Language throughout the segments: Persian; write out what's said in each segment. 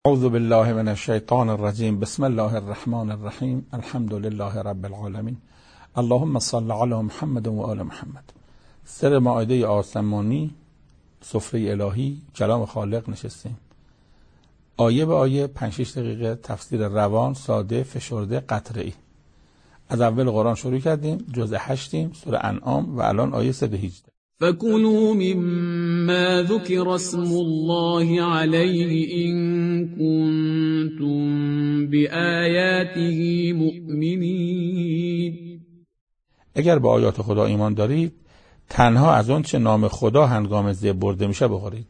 اعوذ بالله من الشیطان الرجیم. بسم الله الرحمن الرحیم. الحمد لله رب العالمین. اللهم صل علی محمد و آل محمد. سر مائده آسمانی، سفره الهی، کلام خالق نشستیم. آیه به آیه 5-6 دقیقه تفسیر روان، ساده، فشرده، قطره‌ای. از اول قرآن شروع کردیم، جزء 8 سوره انعام و الان آیه 118. فكلوا مما ذكر اسم الله عليه إن كنتم بآياته مؤمنين. اگر به آیات خدا ایمان دارید، تنها از اون چه نام خدا هنگام ذبح برده میشه بخورید.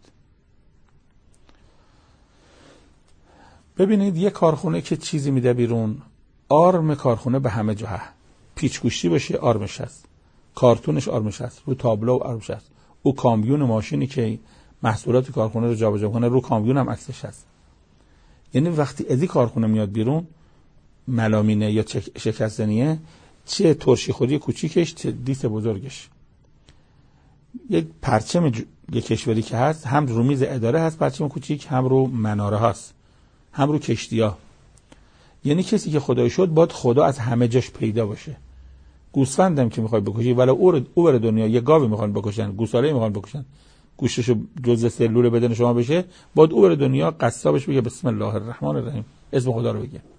ببینید یه کارخونه که چیزی میده بیرون، آرم کارخونه به همه جا هست. پیچگوشتی باشه آرمش هست، کارتونش آرمش هست، رو تابلو آرمش هست، او کامیون ماشینی که محصولات کارخونه رو جابجا کنه رو کامیون هم عکسش هست. یعنی وقتی از این کارخونه میاد بیرون، ملامینه یا شکستنیه، چه ترشی خودی کوچیکش چه دیس بزرگش، یک پرچم یک کشوری که هست، هم رو میز اداره هست پرچم کوچیک، هم رو مناره هست، هم رو کشتی‌ها. یعنی کسی که خدای شد باید خدا از همه جاش پیدا باشه. گوسفندم که میخوای بکشی ولی او بره دنیا، یه گاوی میخوان بکشن، گوساله میخوان بکشن، گوشتشو جزء سلول بدن شما بشه، باید او بره دنیا، قصابش بگه بسم الله الرحمن الرحیم، اسم خدا رو بگه.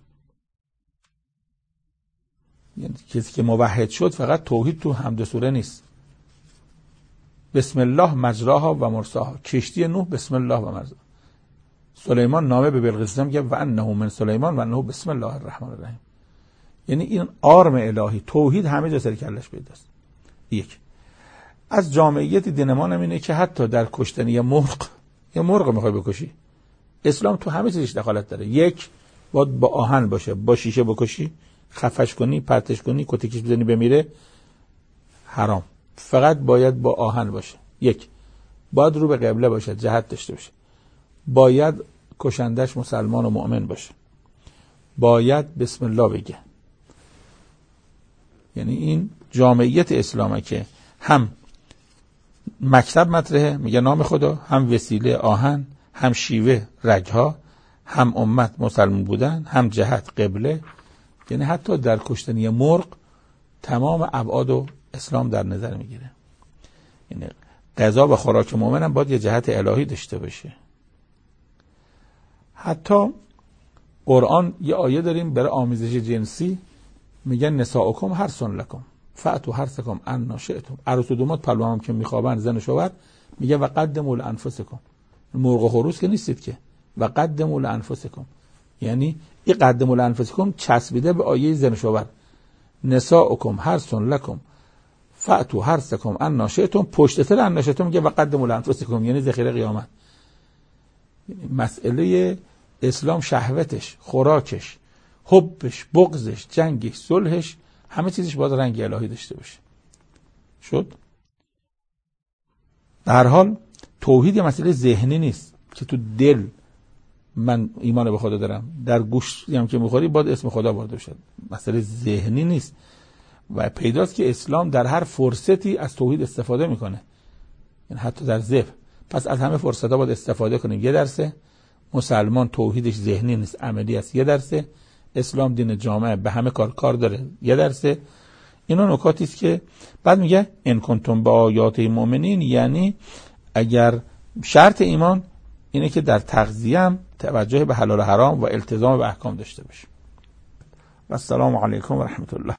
یعنی کسی که موحد شد فقط توحید تو حمد سوره نیست. بسم الله مجراها و مرساها. کشتی نوح بسم الله و مرساها. سلیمان نامه به بلقیس میگه و انه من سلیمان و انه بسم الله الرحمن الرحیم. یعنی این آرم الهی، توحید همه جا سر کلش پیداست. یک از جامعیت دین ما اینه که حتی در کشتن یه مرغ میخوای بکشی، اسلام تو همه چیزش دخالت داره. یک باید با آهن باشه، با شیشه بکشی، خفش کنی، پرتش کنی، کتکش بزنی بمیره، حرام. فقط باید با آهن باشه. یک باید رو به قبله باشه، جهت داشته باشه. باید کشندش مسلمان و مؤمن باشه. باید بسم الله بگه. یعنی این جامعیت اسلامه که هم مکتب مطرحه میگه نام خدا، هم وسیله آهن، هم شیوه رگها، هم امت مسلمان بودن، هم جهت قبله. یعنی حتی در کشتن مرغ تمام ابعاد و اسلام در نظر میگیره. یعنی غذا و خوراک مؤمن هم باید یه جهت الهی داشته باشه. حتی قرآن یه آیه داریم برای آمیزش جنسی، میگن نساؤکم حرث لکم فأتوا حرثکم انا شئتم. عروس و داماد پلو هم که میخوابن، زن و شوهر، میگه و قدموا لانفسکم. مرغ و خروس که نیستید که، و قدموا لانفسکم. یعنی این قدموا لانفسکم چسبیده به آیه زن و شوهر. نساؤکم حرث لکم فأتوا حرثکم انا شئتم، پشت سر انا شئتم میگه و قدموا لانفسکم، یعنی ذخیره قیامت. یعنی مسئله اسلام شهوتش، خوراکش، حبش، بغضش، جنگش، صلحش، همه چیزش باید رنگ الهی داشته باشه. شد؟ در هر حال توحید یه مسئله ذهنی نیست که تو دل من ایمان به خدا دارم، در گوش هم که میخوری باید اسم خدا وارد بشه. مسئله ذهنی نیست. و پیداست که اسلام در هر فرصتی از توحید استفاده میکنه، یعنی حتی در ذبح. پس از همه فرصت‌ها باید استفاده کنیم. یه درسه مسلمان توحیدش ذهنی نیست، عملی است. یه درسه اسلام دین جامعه، به همه کار داره. یه درسه. اینا نکاتی است که بعد میگه ان کنتم بآیات مؤمنین، یعنی اگر شرط ایمان اینه که در تغذیه هم توجه به حلال و حرام و التزام به احکام داشته باشه. و السلام علیکم و رحمت الله.